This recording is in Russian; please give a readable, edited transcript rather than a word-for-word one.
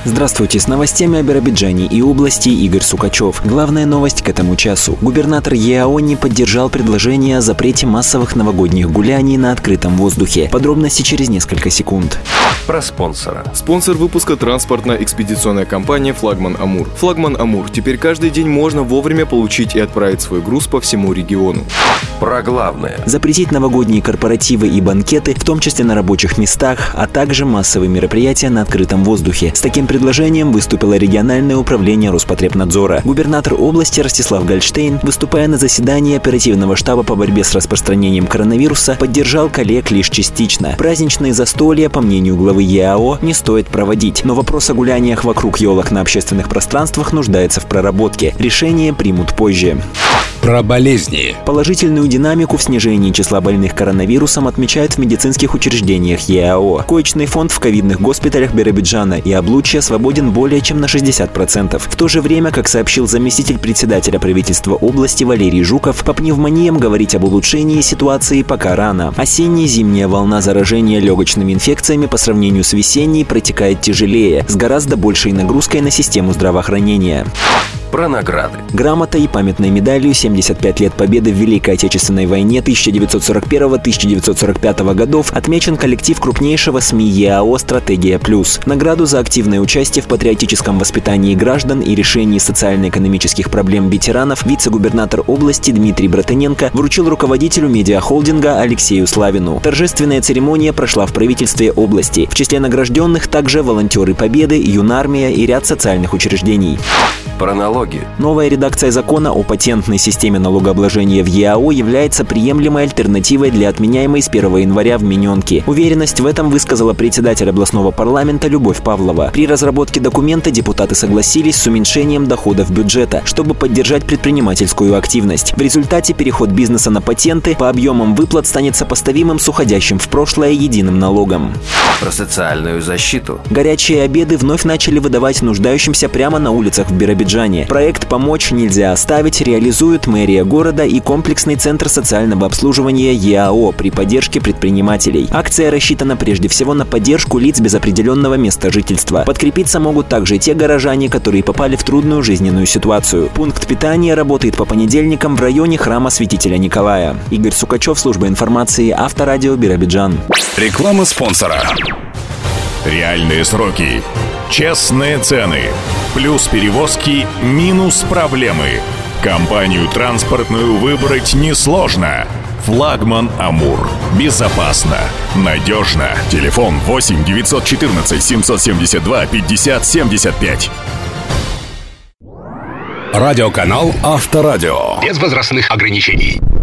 Здравствуйте, с новостями о Биробиджане и области Игорь Сукачев. Главная новость к этому часу. Губернатор ЕАО не поддержал предложение о запрете массовых новогодних гуляний на открытом воздухе. Подробности через несколько секунд. Про спонсора. Спонсор выпуска транспортно-экспедиционная компания «Флагман Амур». «Флагман Амур» теперь каждый день можно вовремя получить и отправить свой груз по всему региону. Про главное. Запретить новогодние корпоративы и банкеты, в том числе на рабочих местах, а также массовые мероприятия на открытом воздухе. С таким предложением выступило региональное управление Роспотребнадзора. Губернатор области Ростислав Гольштейн, выступая на заседании оперативного штаба по борьбе с распространением коронавируса, поддержал коллег лишь частично. Праздничные застолья, по мнению главы ЕАО, не стоит проводить, но вопрос о гуляниях вокруг елок на общественных пространствах нуждается в проработке. Решение примут позже. Про болезни. Положительную динамику в снижении числа больных коронавирусом отмечают в медицинских учреждениях ЕАО. Коечный фонд в ковидных госпиталях Биробиджана и Облучья свободен более чем на 60%. В то же время, как сообщил заместитель председателя правительства области Валерий Жуков, по пневмониям говорить об улучшении ситуации пока рано. Осенне-зимняя волна заражения легочными инфекциями по сравнению с весенней протекает тяжелее, с гораздо большей нагрузкой на систему здравоохранения. Про награды. Грамотой и памятной медалью 75 лет победы в Великой Отечественной войне 1941-1945 годов отмечен коллектив крупнейшего СМИ ЕАО «Стратегия Плюс». Награду за активное участие в патриотическом воспитании граждан и решении социально-экономических проблем ветеранов вице-губернатор области Дмитрий Братаненко вручил руководителю медиахолдинга Алексею Славину. Торжественная церемония прошла в правительстве области. В числе награжденных также волонтеры Победы, Юнармия и ряд социальных учреждений. Про налоги. Новая редакция закона о патентной системе налогообложения в ЕАО является приемлемой альтернативой для отменяемой с 1 января вмененки. Уверенность в этом высказала председатель областного парламента Любовь Павлова. При разработке документа депутаты согласились с уменьшением доходов бюджета, чтобы поддержать предпринимательскую активность. В результате переход бизнеса на патенты по объемам выплат станет сопоставимым с уходящим в прошлое единым налогом. Про социальную защиту. Горячие обеды вновь начали выдавать нуждающимся прямо на улицах в Биробиджане. Проект «Помочь нельзя оставить» реализуют мэрия города и комплексный центр социального обслуживания ЕАО при поддержке предпринимателей. Акция рассчитана прежде всего на поддержку лиц без определенного места жительства. Подкрепиться могут также те горожане, которые попали в трудную жизненную ситуацию. Пункт питания работает по понедельникам в районе храма Святителя Николая. Игорь Сукачев, служба информации, Авторадио Биробиджан. Реклама спонсора. Реальные сроки. Честные цены. Плюс перевозки, минус проблемы. Компанию транспортную выбрать несложно. «Флагман Амур». Безопасно, надежно. Телефон 8 914 772 50 75. Радиоканал Авторадио. Без возрастных ограничений.